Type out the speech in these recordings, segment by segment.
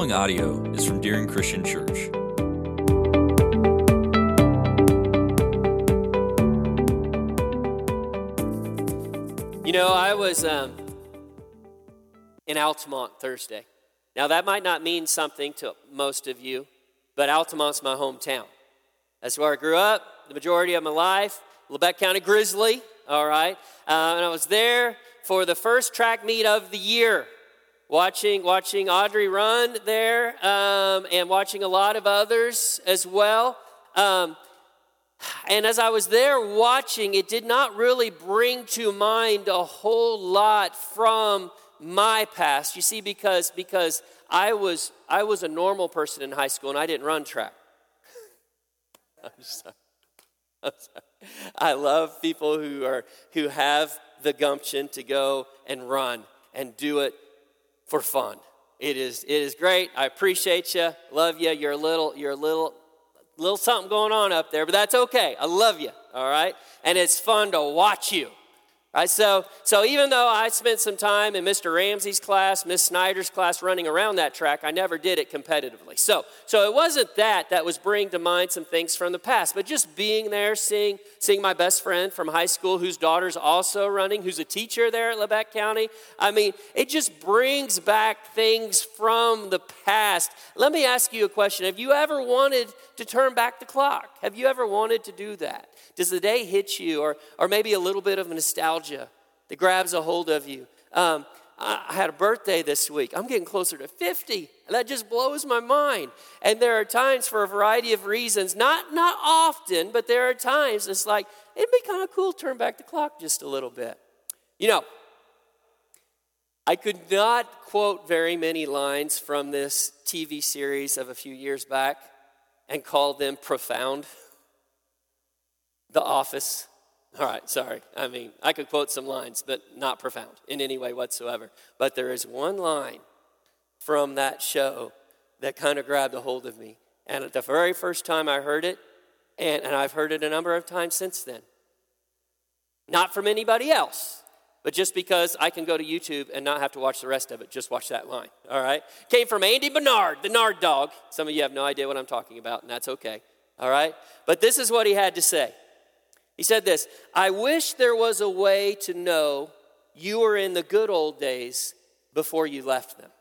following audio is from Deering Christian Church. You know, I was in Altamont Thursday. Now, that might not mean something to most of you, but Altamont's my hometown. That's where I grew up, the majority of my life, Lebec County Grizzly, all right? And I was there for the first track meet of the year, watching Audrey run there and watching a lot of others as well. And as I was there watching, it did not really bring to mind a whole lot from my past. You see, because I was a normal person in high school and I didn't run track. I'm sorry. I love people who have the gumption to go and run and do it for fun. It is great. I appreciate you. Love you. You're a little something going on up there, but that's okay. I love you, all right? And it's fun to watch you, right? So even though I spent some time in Mr. Ramsey's class, Miss Snyder's class running around that track, I never did it competitively. So it wasn't that was bringing to mind some things from the past, but just being there, seeing my best friend from high school whose daughter's also running, who's a teacher there at Lebec County. I mean, it just brings back things from the past. Let me ask you a question. Have you ever wanted to turn back the clock? Have you ever wanted to do that? Does the day hit you, or maybe a little bit of nostalgia that grabs a hold of you? I had a birthday this week. I'm getting closer to 50, and that just blows my mind. And there are times, for a variety of reasons, not often, but there are times it's like, it'd be kind of cool to turn back the clock just a little bit. You know, I could not quote very many lines from this TV series of a few years back and call them profound. The Office. All right, sorry. I mean, I could quote some lines, but not profound in any way whatsoever. But there is one line from that show that kind of grabbed a hold of me. And the very first time I heard it, and I've heard it a number of times since then. Not from anybody else, but just because I can go to YouTube and not have to watch the rest of it, just watch that line, all right? Came from Andy Bernard, the Nard dog. Some of you have no idea what I'm talking about, and that's okay, all right? But this is what he had to say. He said this: I wish there was a way to know you were in the good old days before you left them.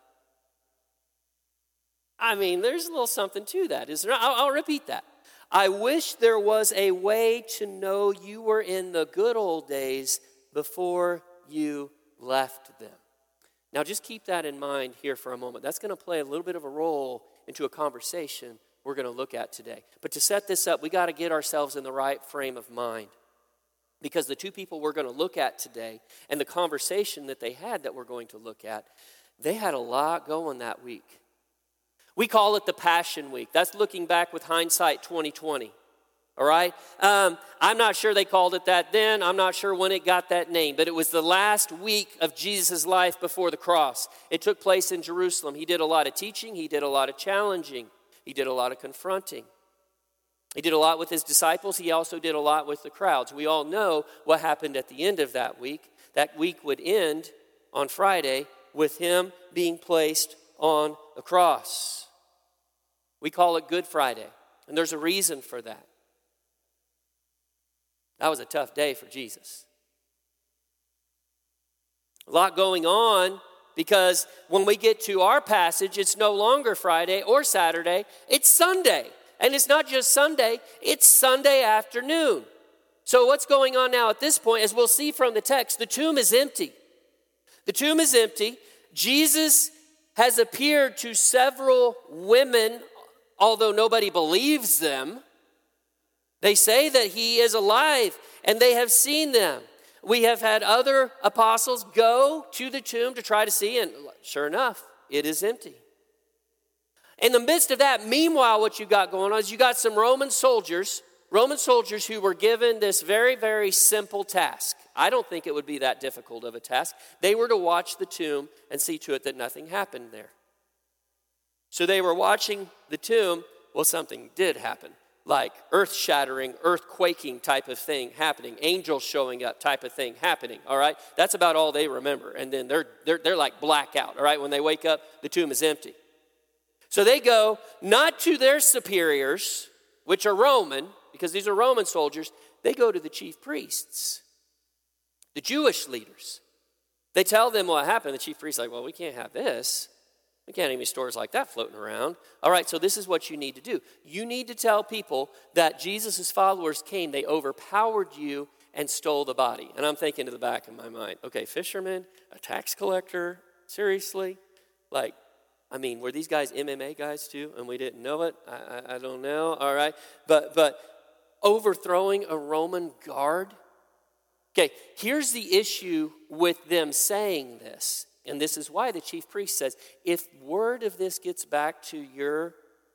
I mean, there's a little something to that, isn't there? I'll repeat that. I wish there was a way to know you were in the good old days before you left them. Now, just keep that in mind here for a moment. That's going to play a little bit of a role into a conversation we're going to look at today. But to set this up, we got to get ourselves in the right frame of mind. Because the two people we're going to look at today and the conversation that they had that we're going to look at, they had a lot going that week. We call it the Passion Week. That's looking back with hindsight 2020. All right? I'm not sure they called it that then. I'm not sure when it got that name. But it was the last week of Jesus' life before the cross. It took place in Jerusalem. He did a lot of teaching. He did a lot of challenging. He did a lot of confronting. He did a lot with his disciples. He also did a lot with the crowds. We all know what happened at the end of that week. That week would end on Friday with him being placed on a cross. We call it Good Friday, and there's a reason for that. That was a tough day for Jesus. A lot going on. Because when we get to our passage, it's no longer Friday or Saturday, it's Sunday. And it's not just Sunday, it's Sunday afternoon. So what's going on now at this point, as we'll see from the text, the tomb is empty. The tomb is empty. Jesus has appeared to several women, although nobody believes them. They say that he is alive, and they have seen them. We have had other apostles go to the tomb to try to see, and sure enough, it is empty. In the midst of that, meanwhile, what you got going on is you got some Roman soldiers who were given this very, very simple task. I don't think it would be that difficult of a task. They were to watch the tomb and see to it that nothing happened there. So they were watching the tomb. Well, something did happen. Like earth-shattering, earth-quaking type of thing happening, angels showing up type of thing happening, all right? That's about all they remember. And then they're like blackout, all right? When they wake up, the tomb is empty. So they go not to their superiors, which are Roman, because these are Roman soldiers. They go to the chief priests, the Jewish leaders. They tell them what happened. The chief priest's like, well, we can't have this. We can't have any stores like that floating around. All right, so this is what you need to do. You need to tell people that Jesus' followers came, they overpowered you and stole the body. And I'm thinking to the back of my mind, okay, fisherman, a tax collector, seriously? Like, I mean, were these guys MMA guys too, and we didn't know it? I don't know, all right? But overthrowing a Roman guard? Okay, here's the issue with them saying this, and this is why the chief priest says, if word of this gets back to your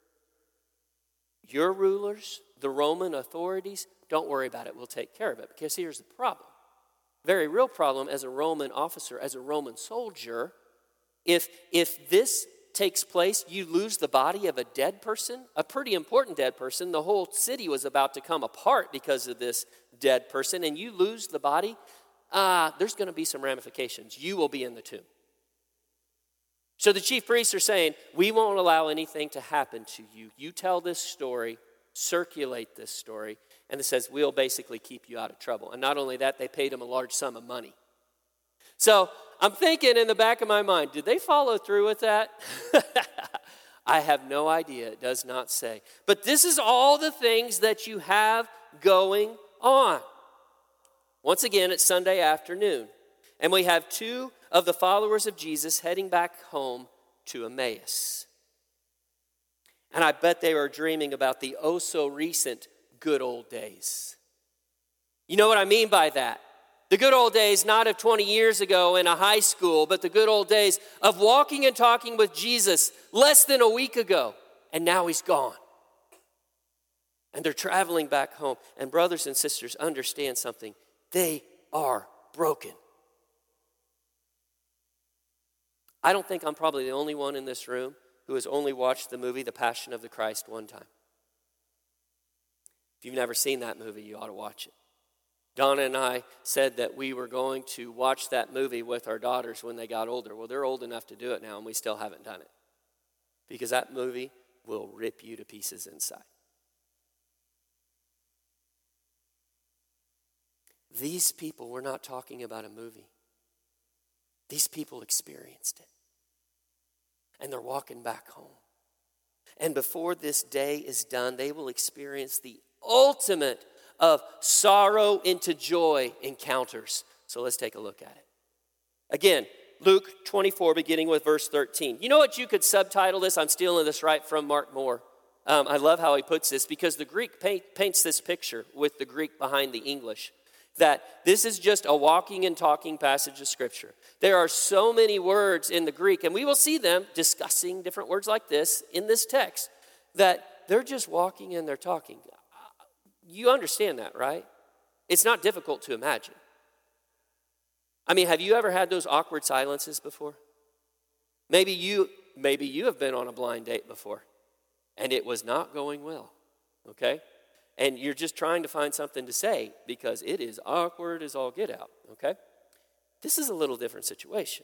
rulers, the Roman authorities, don't worry about it, we'll take care of it. Because here's the problem. Very real problem as a Roman officer, as a Roman soldier, if this takes place, you lose the body of a dead person, a pretty important dead person. The whole city was about to come apart because of this dead person, and you lose the body, there's going to be some ramifications. You will be in the tomb. So the chief priests are saying, we won't allow anything to happen to you. You tell this story, circulate this story, and it says we'll basically keep you out of trouble. And not only that, they paid him a large sum of money. So I'm thinking in the back of my mind, did they follow through with that? I have no idea. It does not say. But this is all the things that you have going on. Once again, it's Sunday afternoon, and we have two of the followers of Jesus heading back home to Emmaus. And I bet they were dreaming about the oh-so-recent good old days. You know what I mean by that? The good old days, not of 20 years ago in a high school, but the good old days of walking and talking with Jesus less than a week ago, and now he's gone. And they're traveling back home. And brothers and sisters, understand something. They are broken. I don't think I'm probably the only one in this room who has only watched the movie The Passion of the Christ one time. If you've never seen that movie, you ought to watch it. Donna and I said that we were going to watch that movie with our daughters when they got older. Well, they're old enough to do it now, and we still haven't done it. Because that movie will rip you to pieces inside. These people, we're not talking about a movie. These people experienced it. And they're walking back home. And before this day is done, they will experience the ultimate of sorrow into joy encounters. So let's take a look at it. Again, Luke 24, beginning with verse 13. You know what you could subtitle this? I'm stealing this right from Mark Moore. I love how he puts this because the Greek paints this picture with the Greek behind the English. That this is just a walking and talking passage of Scripture. There are so many words in the Greek, and we will see them discussing different words like this in this text, that they're just walking and they're talking. You understand that, right? It's not difficult to imagine. I mean, have you ever had those awkward silences before? Maybe you have been on a blind date before, and it was not going well, okay? And you're just trying to find something to say because it is awkward as all get out, okay? This is a little different situation.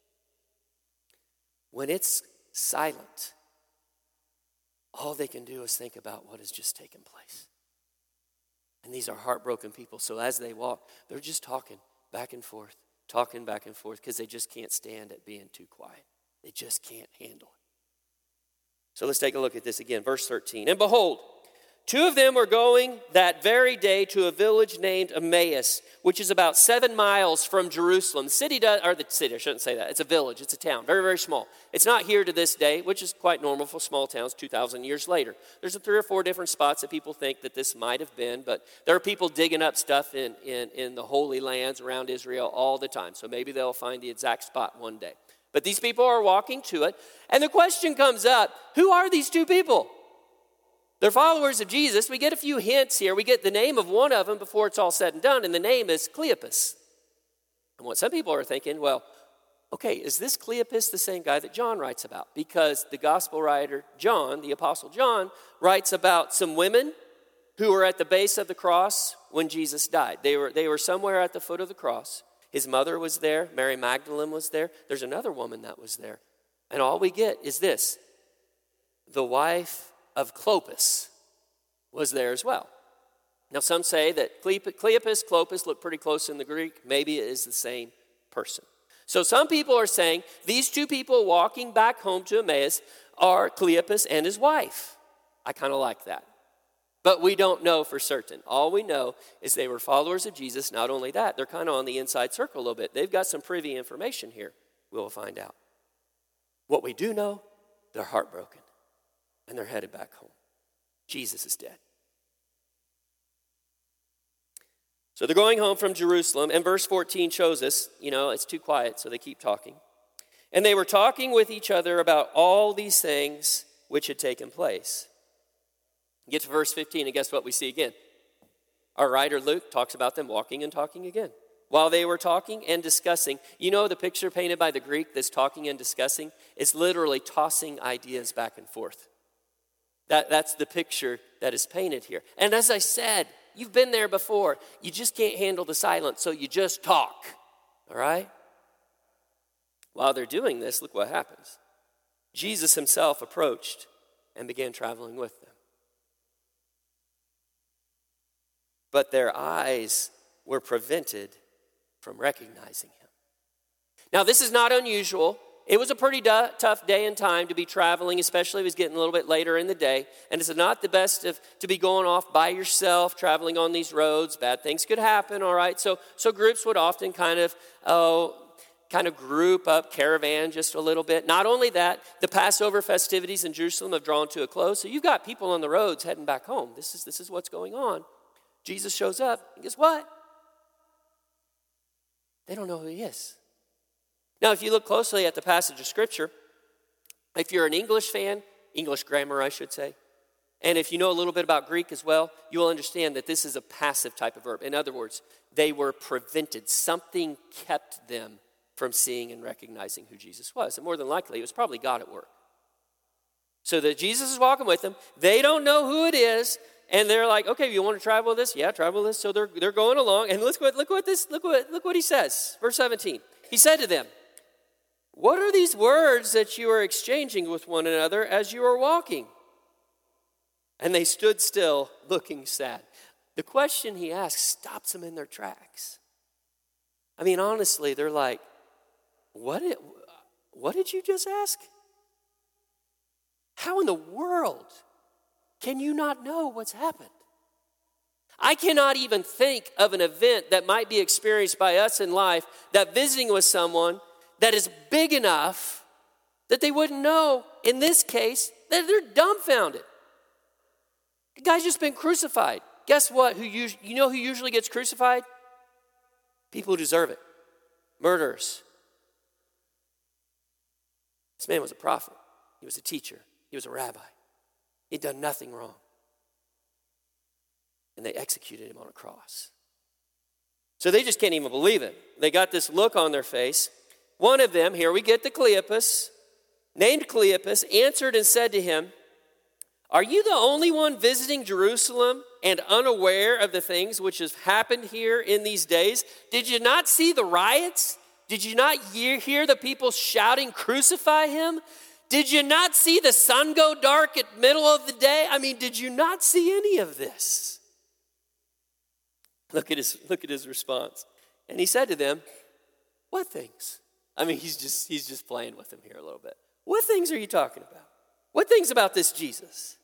When it's silent, all they can do is think about what has just taken place. And these are heartbroken people. So as they walk, they're just talking back and forth because they just can't stand it being too quiet. They just can't handle it. So let's take a look at this again. Verse 13. And behold, two of them were going that very day to a village named Emmaus, which is about 7 miles from Jerusalem. I shouldn't say that. It's a village. It's a town. Very, very small. It's not here to this day, which is quite normal for small towns 2,000 years later. There's 3 or 4 different spots that people think that this might have been, but there are people digging up stuff in the Holy Lands around Israel all the time. So maybe they'll find the exact spot one day. But these people are walking to it, and the question comes up, who are these 2 people? They're followers of Jesus. We get a few hints here. We get the name of one of them before it's all said and done, and the name is Cleopas. And what some people are thinking, well, okay, is this Cleopas the same guy that John writes about? Because the gospel writer John, the apostle John, writes about some women who were at the base of the cross when Jesus died. They were somewhere at the foot of the cross. His mother was there. Mary Magdalene was there. There's another woman that was there. And all we get is this. the wife of Clopas was there as well. Now, some say that Cleopas, Clopas look pretty close in the Greek. Maybe it is the same person. So some people are saying these two people walking back home to Emmaus are Cleopas and his wife. I kind of like that. But we don't know for certain. All we know is they were followers of Jesus. Not only that, they're kind of on the inside circle a little bit. They've got some privy information here. We'll find out. What we do know, they're heartbroken. And they're headed back home. Jesus is dead. So they're going home from Jerusalem. And verse 14 shows us, it's too quiet, so they keep talking. And they were talking with each other about all these things which had taken place. Get to verse 15, and guess what we see again? Our writer Luke talks about them walking and talking again. While they were talking and discussing, the picture painted by the Greek, this talking and discussing, is literally tossing ideas back and forth. That's the picture that is painted here. And as I said, you've been there before. You just can't handle the silence, so you just talk. All right? While they're doing this, look what happens. Jesus himself approached and began traveling with them. But their eyes were prevented from recognizing him. Now, this is not unusual. It was a pretty tough day and time to be traveling, especially if it was getting a little bit later in the day. And it's not the best to be going off by yourself, traveling on these roads. Bad things could happen, all right? So groups would often kind of group up, caravan just a little bit. Not only that, the Passover festivities in Jerusalem have drawn to a close. So you've got people on the roads heading back home. This is what's going on. Jesus shows up, and guess what? They don't know who he is. Now, if you look closely at the passage of Scripture, if you're an English fan, English grammar, I should say, and if you know a little bit about Greek as well, you will understand that this is a passive type of verb. In other words, they were prevented. Something kept them from seeing and recognizing who Jesus was. And more than likely, it was probably God at work. So that Jesus is walking with them. They don't know who it is. And they're like, okay, you want to travel with this? Yeah, travel with this. So they're going along. And look what he says. Verse 17. He said to them, "What are these words that you are exchanging with one another as you are walking?" And they stood still, looking sad. The question he asks stops them in their tracks. I mean, honestly, they're like, what did you just ask? How in the world can you not know what's happened? I cannot even think of an event that might be experienced by us in life that visiting with someone that is big enough that they wouldn't know, in this case, that they're dumbfounded. The guy's just been crucified. Guess what? Who usually gets crucified? People who deserve it. Murderers. This man was a prophet. He was a teacher. He was a rabbi. He'd done nothing wrong. And they executed him on a cross. So they just can't even believe it. They got this look on their face. One of them, here we get the Cleopas, named Cleopas, answered and said to him, "Are you the only one visiting Jerusalem and unaware of the things which have happened here in these days? Did you not see the riots? Did you not hear the people shouting, 'Crucify him'? Did you not see the sun go dark at middle of the day? I mean, did you not see any of this?" Look at his response. And he said to them, "What things?" I mean, he's just playing with them here a little bit. What things are you talking about? What things about this Jesus?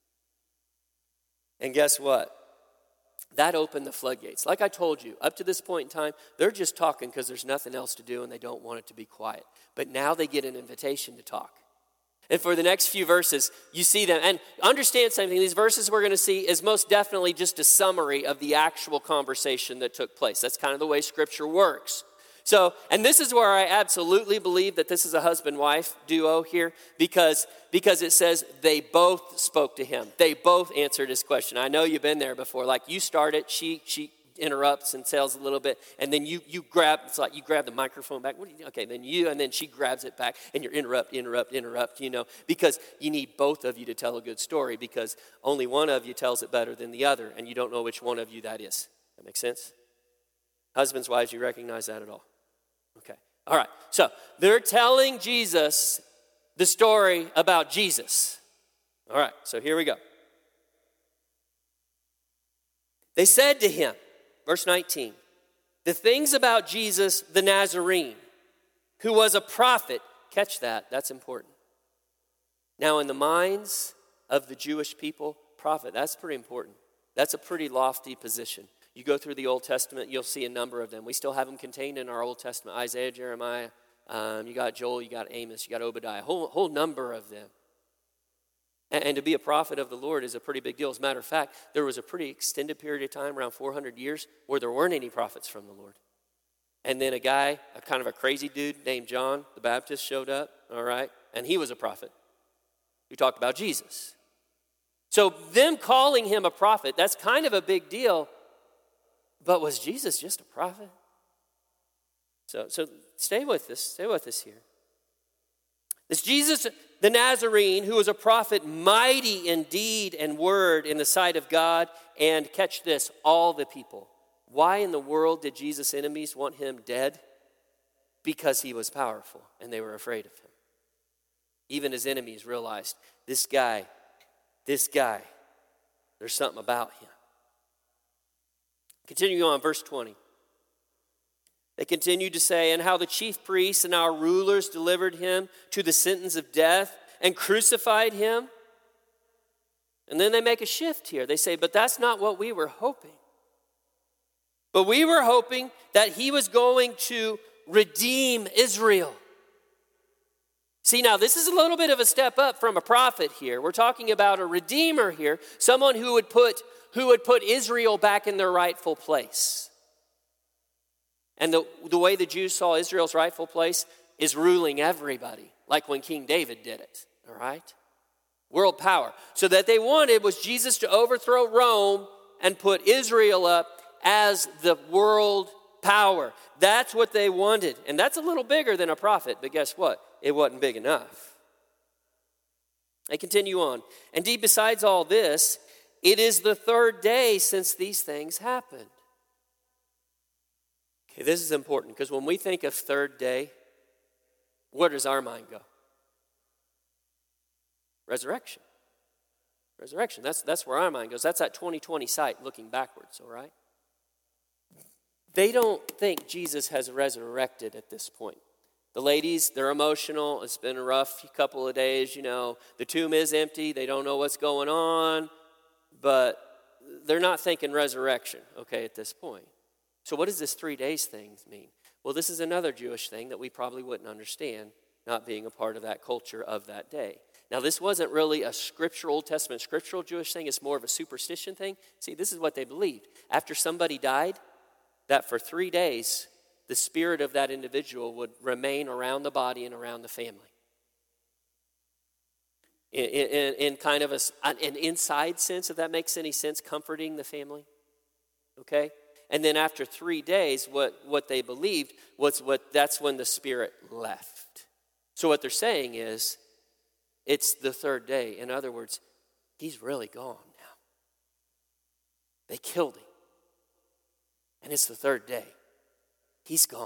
And guess what? That opened the floodgates. Like I told you, up to this point in time, they're just talking because there's nothing else to do and they don't want it to be quiet. But now they get an invitation to talk. And for the next few verses, you see them. And understand something, these verses we're going to see is most definitely just a summary of the actual conversation that took place. That's kind of the way Scripture works. So, and this is where I absolutely believe that this is a husband-wife duo here, because it says they both spoke to him. They both answered his question. I know you've been there before. Like you start it, she interrupts and tells a little bit, and then you grab, it's like you grab the microphone back. Okay, and then she grabs it back, and you're interrupt, because you need both of you to tell a good story, because only one of you tells it better than the other, and you don't know which one of you that is. That makes sense? Husbands, wives, you recognize that at all? Okay, all right. So they're telling Jesus the story about Jesus. All right, so here we go. They said to him, verse 19, the things about Jesus the Nazarene, who was a prophet. Catch that, that's important. Now in the minds of the Jewish people, prophet, that's pretty important. That's a pretty lofty position. You go through the Old Testament, you'll see a number of them. We still have them contained in our Old Testament. Isaiah, Jeremiah, you got Joel, you got Amos, you got Obadiah, a whole number of them. And to be a prophet of the Lord is a pretty big deal. As a matter of fact, there was a pretty extended period of time, around 400 years, where there weren't any prophets from the Lord. And then a guy, a kind of a crazy dude named John the Baptist showed up, all right? And he was a prophet who talked about Jesus. So them calling him a prophet, that's kind of a big deal. But was Jesus just a prophet? So stay with us here. This Jesus the Nazarene, who was a prophet, mighty in deed and word in the sight of God, and catch this, all the people. Why in the world did Jesus' enemies want him dead? Because he was powerful, and they were afraid of him. Even his enemies realized, this guy, there's something about him. Continue on, verse 20. They continued to say, and how the chief priests and our rulers delivered him to the sentence of death and crucified him. And then they make a shift here. They say, but that's not what we were hoping. But we were hoping that he was going to redeem Israel. See, now this is a little bit of a step up from a prophet here. We're talking about a redeemer here, someone who would put Israel back in their rightful place. And the way the Jews saw Israel's rightful place is ruling everybody, like when King David did it, all right? World power. So that they wanted was Jesus to overthrow Rome and put Israel up as the world power. That's what they wanted. And that's a little bigger than a prophet, but guess what? It wasn't big enough. They continue on. Indeed, besides all this, it is the third day since these things happened. Okay, this is important because when we think of third day, where does our mind go? Resurrection. Resurrection. That's where our mind goes. That's that 2020 sight looking backwards, all right? They don't think Jesus has resurrected at this point. The ladies, they're emotional. It's been a rough couple of days, you know. The tomb is empty. They don't know what's going on. But they're not thinking resurrection, okay, at this point. So what does this 3 days thing mean? Well, this is another Jewish thing that we probably wouldn't understand, not being a part of that culture of that day. Now, this wasn't really a scriptural, Old Testament scriptural Jewish thing. It's more of a superstition thing. See, this is what they believed. After somebody died, that for 3 days, the spirit of that individual would remain around the body and around the family. In kind of an inside sense, if that makes any sense, comforting the family, okay? And then after 3 days, what they believed was that's when the spirit left. So what they're saying is, it's the third day. In other words, he's really gone now. They killed him. And it's the third day. He's gone.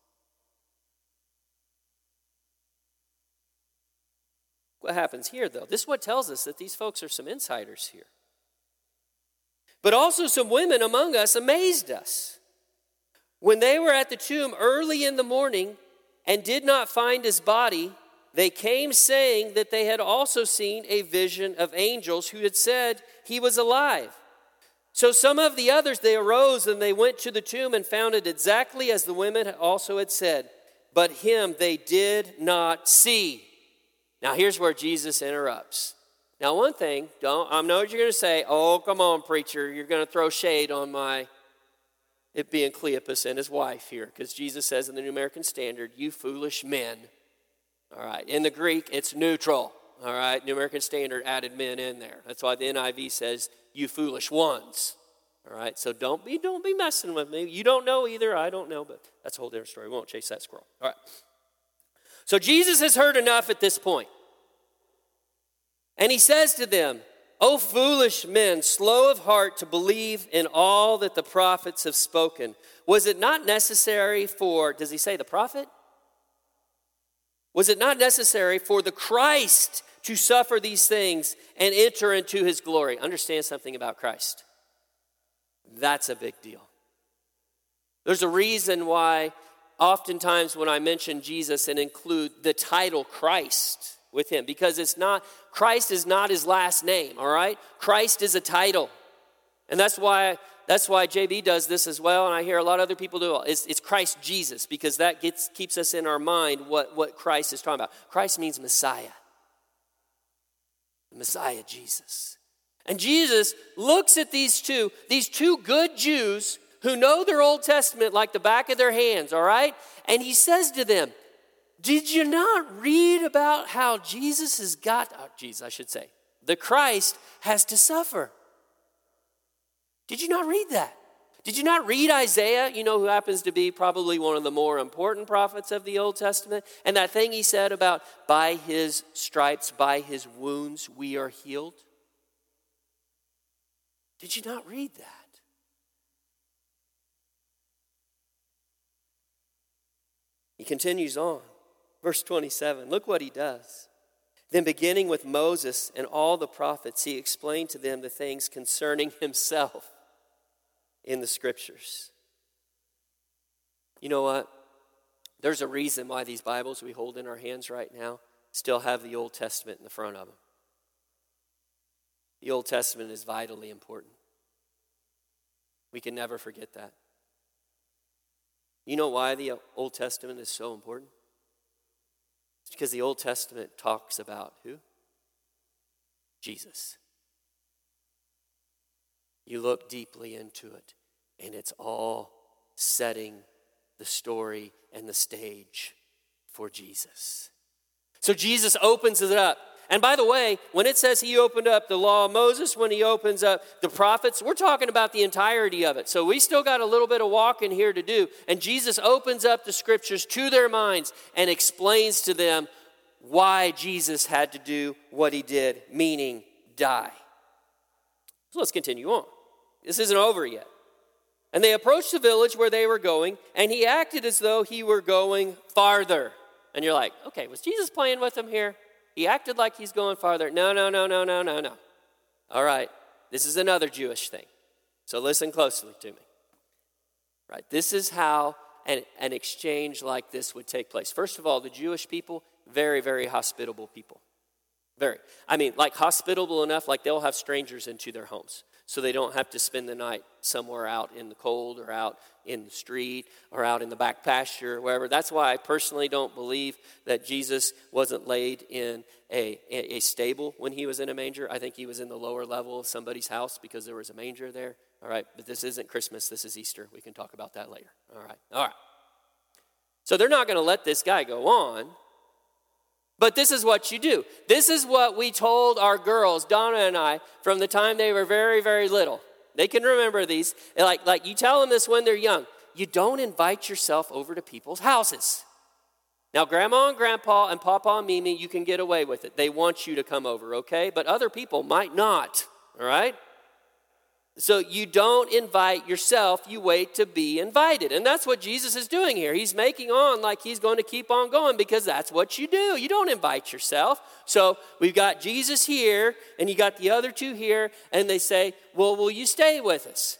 What happens here, though? This is what tells us that these folks are some insiders here. But also some women among us amazed us. When they were at the tomb early in the morning and did not find his body, they came saying that they had also seen a vision of angels who had said he was alive. So some of the others, they arose and they went to the tomb and found it exactly as the women also had said. But him they did not see. Now here's where Jesus interrupts. Now one thing, I know what you're going to say, oh, come on, preacher, you're going to throw shade on it being Cleopas and his wife here, because Jesus says in the New American Standard, you foolish men. All right, in the Greek, it's neutral. All right, New American Standard added men in there. That's why the NIV says, you foolish ones. All right, so don't be messing with me. You don't know either, I don't know, but that's a whole different story. We won't chase that squirrel. All right. So Jesus has heard enough at this point. And he says to them, O foolish men, slow of heart to believe in all that the prophets have spoken. Was it not necessary for, does he say the prophet? Was it not necessary for the Christ to suffer these things and enter into his glory. Understand something about Christ. That's a big deal. There's a reason why oftentimes when I mention Jesus and include the title Christ with him, because Christ is not his last name, all right? Christ is a title. And that's why JB does this as well, and I hear a lot of other people do it. It's Christ Jesus, because that keeps us in our mind what Christ is talking about. Christ means Messiah. Messiah Jesus. And Jesus looks at these two good Jews who know their Old Testament like the back of their hands, all right? And he says to them, did you not read about how the Christ has to suffer? Did you not read that? Did you not read Isaiah, who happens to be probably one of the more important prophets of the Old Testament? And that thing he said about, by his stripes, by his wounds, we are healed? Did you not read that? He continues on. Verse 27, look what he does. Then beginning with Moses and all the prophets, he explained to them the things concerning himself in the scriptures. You know what? There's a reason why these Bibles we hold in our hands right now still have the Old Testament in the front of them. The Old Testament is vitally important. We can never forget that. You know why the Old Testament is so important? It's because the Old Testament talks about who? Jesus. You look deeply into it, and it's all setting the story and the stage for Jesus. So Jesus opens it up. And by the way, when it says he opened up the law of Moses, when he opens up the prophets, we're talking about the entirety of it. So we still got a little bit of walking here to do. And Jesus opens up the scriptures to their minds and explains to them why Jesus had to do what he did, meaning die. So let's continue on. This isn't over yet. And they approached the village where they were going, and he acted as though he were going farther. And you're like, okay, was Jesus playing with them here? He acted like he's going farther. No. All right, this is another Jewish thing. So listen closely to me. Right, this is how an exchange like this would take place. First of all, the Jewish people, very, very hospitable people. Very. Like hospitable enough, like they'll have strangers into their homes. So they don't have to spend the night somewhere out in the cold or out in the street or out in the back pasture or wherever. That's why I personally don't believe that Jesus wasn't laid in a stable when he was in a manger. I think he was in the lower level of somebody's house because there was a manger there. All right, but this isn't Christmas. This is Easter. We can talk about that later. All right. So they're not going to let this guy go on. But this is what you do. This is what we told our girls, Donna and I, from the time they were very, very little. They can remember these. Like you tell them this when they're young. You don't invite yourself over to people's houses. Now, Grandma and Grandpa and Papa and Mimi, you can get away with it. They want you to come over, okay? But other people might not, all right? So you don't invite yourself, you wait to be invited. And that's what Jesus is doing here. He's making on like he's going to keep on going because that's what you do. You don't invite yourself. So we've got Jesus here and you got the other two here and they say, well, will you stay with us?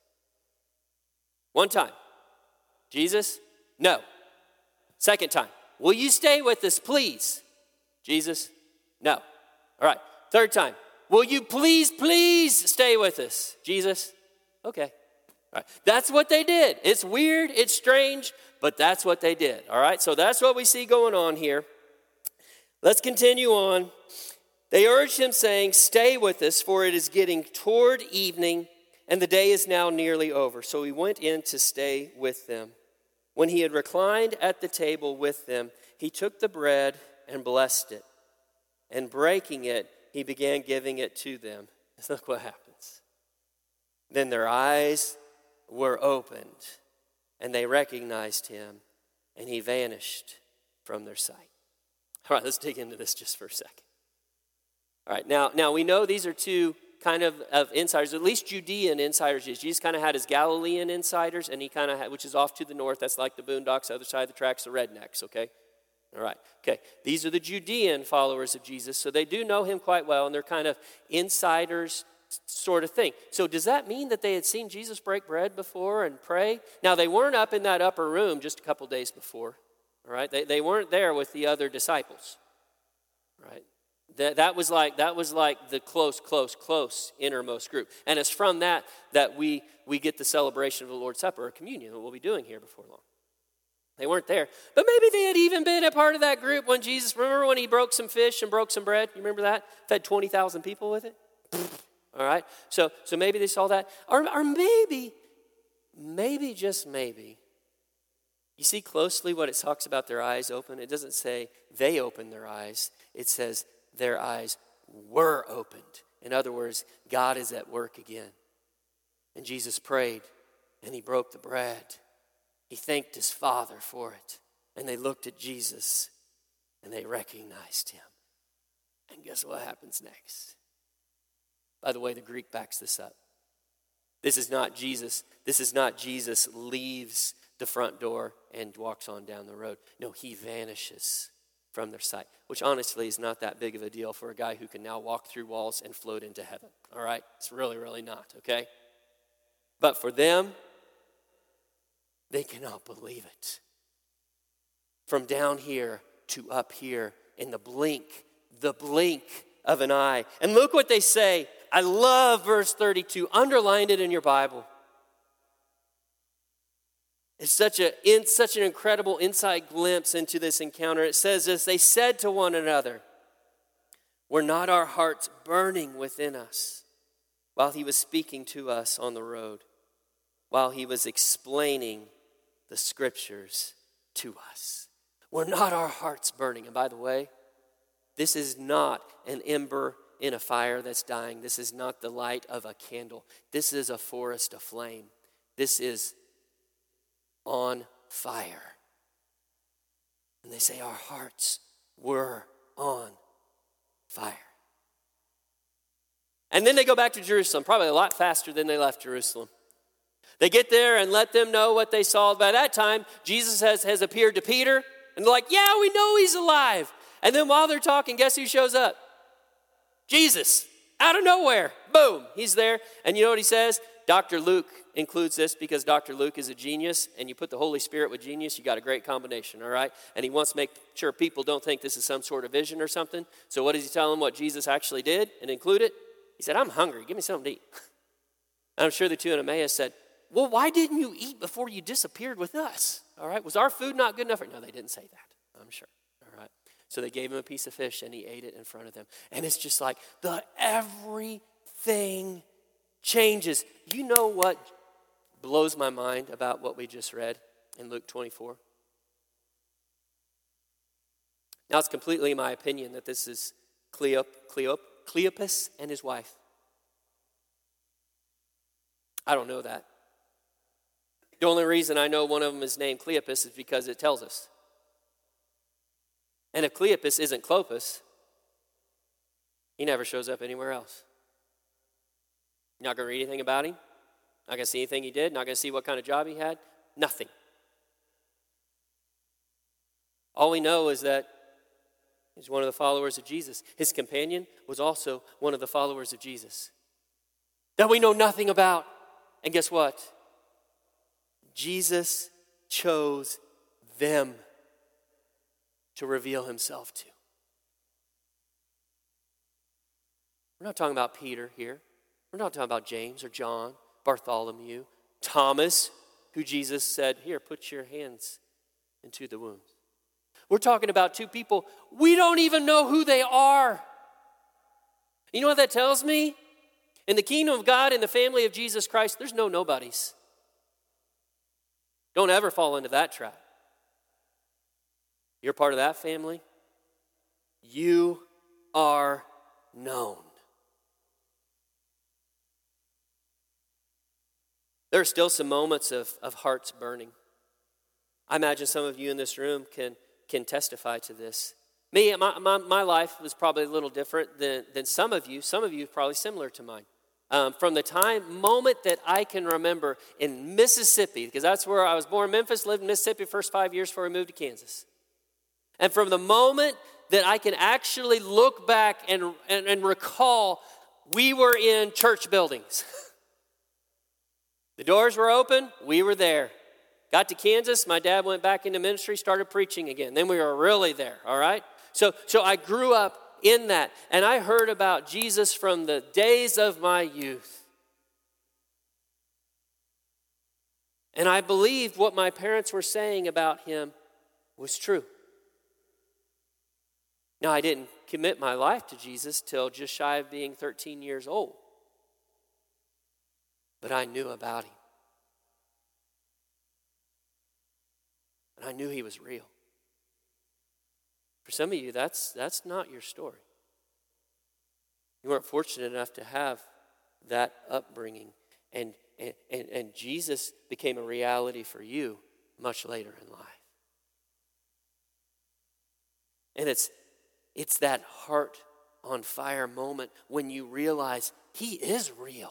One time. Jesus, no. Second time. Will you stay with us, please? Jesus, no. All right. Third time. Will you please stay with us? Jesus, okay. All right. That's what they did. It's weird, it's strange, but that's what they did. All right, so that's what we see going on here. Let's continue on. They urged him, saying, stay with us, for it is getting toward evening, and the day is now nearly over. So he went in to stay with them. When he had reclined at the table with them, he took the bread and blessed it, and breaking it, he began giving it to them. Look what happens. Then their eyes were opened, and they recognized him, and he vanished from their sight. All right, let's dig into this just for a second. All right, now we know these are two kind of insiders, at least Judean insiders. Jesus kind of had his Galilean insiders, and he kind of had, which is off to the north. That's like the boondocks, other side of the tracks, the rednecks, okay? All right, okay. These are the Judean followers of Jesus, so they do know him quite well, and they're kind of insiders sort of thing. So does that mean that they had seen Jesus break bread before and pray? Now, they weren't up in that upper room just a couple days before, all right? They weren't there with the other disciples, right? That was like the close innermost group. And it's from that we get the celebration of the Lord's Supper, or communion, that we'll be doing here before long. They weren't there. But maybe they had even been a part of that group when Jesus, remember when he broke some fish and broke some bread? You remember that? Fed 20,000 people with it? All right? So maybe they saw that. Or maybe, just maybe, you see closely what it talks about their eyes open? It doesn't say they opened their eyes. It says their eyes were opened. In other words, God is at work again. And Jesus prayed, and he broke the bread. He thanked his Father for it. And they looked at Jesus, and they recognized him. And guess what happens next? By the way, the Greek backs this up. This is not Jesus. This is not Jesus leaves the front door and walks on down the road. No, he vanishes from their sight, which honestly is not that big of a deal for a guy who can now walk through walls and float into heaven. All right? It's really, really not, okay? But for them, they cannot believe it. From down here to up here in the blink of an eye. And look what they say. I love verse 32. Underline it in your Bible. It's such an incredible inside glimpse into this encounter. It says this, they said to one another, were not our hearts burning within us while he was speaking to us on the road, while he was explaining the scriptures to us? Were not our hearts burning? And by the way, this is not an ember in a fire that's dying. This is not the light of a candle. This is a forest aflame. This is on fire. And they say our hearts were on fire. And then they go back to Jerusalem, probably a lot faster than they left Jerusalem. They get there and let them know what they saw. By that time, Jesus has appeared to Peter. And they're like, yeah, we know he's alive. And then while they're talking, guess who shows up? Jesus, out of nowhere. Boom, he's there. And you know what he says? Dr. Luke includes this because Dr. Luke is a genius, and you put the Holy Spirit with genius, you got a great combination, all right? And he wants to make sure people don't think this is some sort of vision or something. So what does he tell them what Jesus actually did and include it? He said, I'm hungry. Give me something to eat. And I'm sure the two in Emmaus said, well, why didn't you eat before you disappeared with us? All right, was our food not good enough? No, they didn't say that, I'm sure. All right, so they gave him a piece of fish, and he ate it in front of them. And it's just like everything changes. You know what blows my mind about what we just read in Luke 24? Now, it's completely my opinion that this is Cleopas and his wife. I don't know that. The only reason I know one of them is named Cleopas is because it tells us. And if Cleopas isn't Clopas, he never shows up anywhere else. You're not going to read anything about him. Not going to see anything he did. Not going to see what kind of job he had. Nothing. All we know is that he's one of the followers of Jesus. His companion was also one of the followers of Jesus that we know nothing about. And guess what? Jesus chose them to reveal himself to. We're not talking about Peter here. We're not talking about James or John, Bartholomew, Thomas, who Jesus said, here, put your hands into the wounds. We're talking about two people. We don't even know who they are. You know what that tells me? In the kingdom of God, in the family of Jesus Christ, there's no nobodies. Don't ever fall into that trap. You're part of that family. You are known. There are still some moments of hearts burning. I imagine some of you in this room can testify to this. Me, my life was probably a little different than some of you. Some of you probably similar to mine. From the moment that I can remember in Mississippi, because that's where I was born, Memphis, lived in Mississippi first 5 years before we moved to Kansas. And from the moment that I can actually look back and recall, we were in church buildings. The doors were open, we were there. Got to Kansas, my dad went back into ministry, started preaching again. Then we were really there, all right? So I grew up in that, and I heard about Jesus from the days of my youth. And I believed what my parents were saying about him was true. Now, I didn't commit my life to Jesus till just shy of being 13 years old. But I knew about him. And I knew he was real. For some of you, that's not your story. You weren't fortunate enough to have that upbringing. And Jesus became a reality for you much later in life. And it's that heart on fire moment when you realize he is real.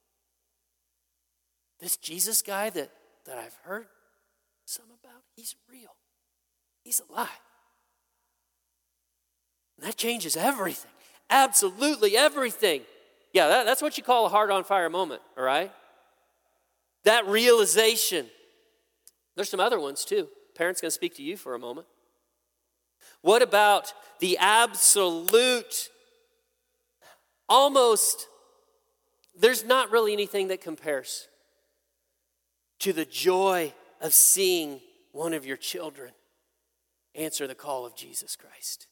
This Jesus guy that I've heard some about, he's real. He's alive. And that changes everything. Absolutely everything. Yeah, that's what you call a heart on fire moment, all right? That realization. There's some other ones too. Parents going to speak to you for a moment. What about the absolute, almost, there's not really anything that compares to the joy of seeing one of your children answer the call of Jesus Christ.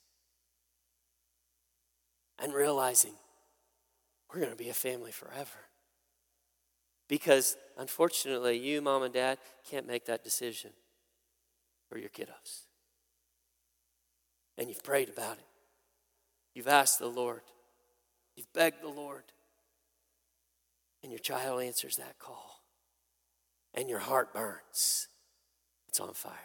And realizing we're going to be a family forever. Because, unfortunately, you, mom and dad, can't make that decision for your kiddos. And you've prayed about it. You've asked the Lord. You've begged the Lord. And your child answers that call. And your heart burns. It's on fire.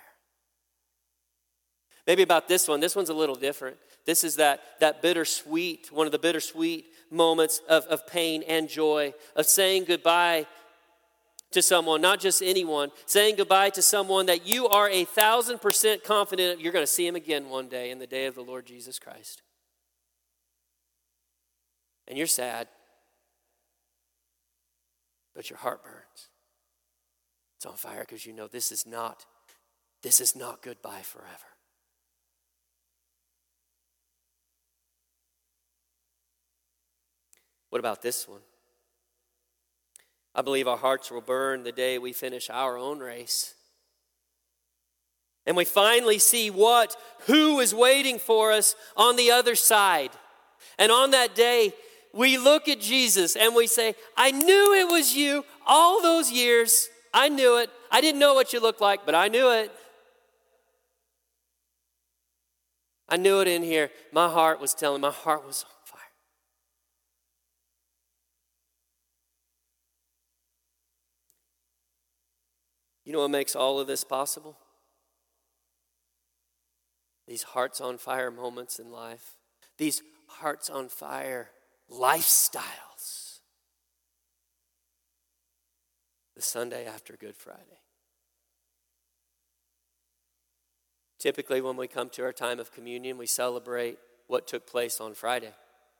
Maybe about this one. This one's a little different. This is that bittersweet, one of the bittersweet moments of pain and joy, of saying goodbye to someone, not just anyone, saying goodbye to someone that you are 1,000% confident you're going to see him again one day in the day of the Lord Jesus Christ. And you're sad, but your heart burns. It's on fire because you know this is not goodbye forever. What about this one? I believe our hearts will burn the day we finish our own race. And we finally see who is waiting for us on the other side. And on that day, we look at Jesus and we say, I knew it was you all those years. I knew it. I didn't know what you looked like, but I knew it. I knew it in here. My heart was on fire. You know what makes all of this possible? These hearts on fire moments in life. These hearts on fire lifestyles. The Sunday after Good Friday. Typically when we come to our time of communion, we celebrate what took place on Friday.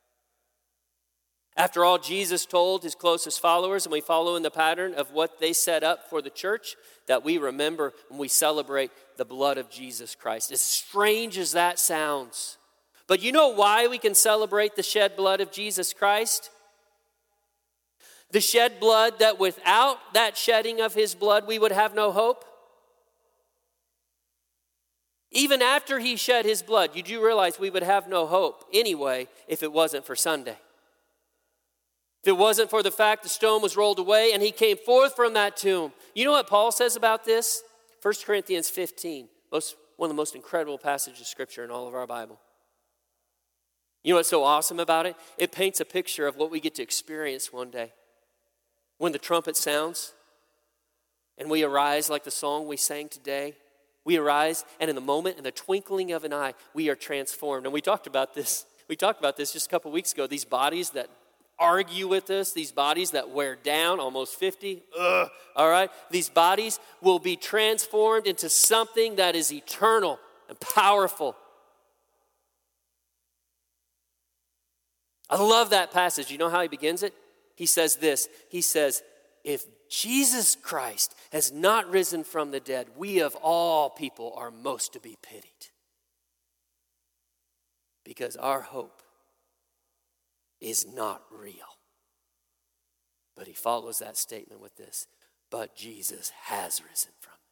After all, Jesus told his closest followers, and we follow in the pattern of what they set up for the church, that we remember when we celebrate the blood of Jesus Christ. As strange as that sounds. But you know why we can celebrate the shed blood of Jesus Christ? The shed blood that without that shedding of his blood, we would have no hope. Even after he shed his blood, you do realize we would have no hope anyway if it wasn't for Sunday. If it wasn't for the fact the stone was rolled away and he came forth from that tomb. You know what Paul says about this? 1 Corinthians 15, one of the most incredible passages of Scripture in all of our Bible. You know what's so awesome about it? It paints a picture of what we get to experience one day. When the trumpet sounds and we arise like the song we sang today, we arise and in the moment, in the twinkling of an eye, we are transformed. And we talked about this just a couple weeks ago, these bodies that argue with us, these bodies that wear down, almost 50, all right? These bodies will be transformed into something that is eternal and powerful I love that passage. You know how he begins it? He says this. He says, if Jesus Christ has not risen from the dead, we of all people are most to be pitied. Because our hope is not real. But he follows that statement with this, but Jesus has risen from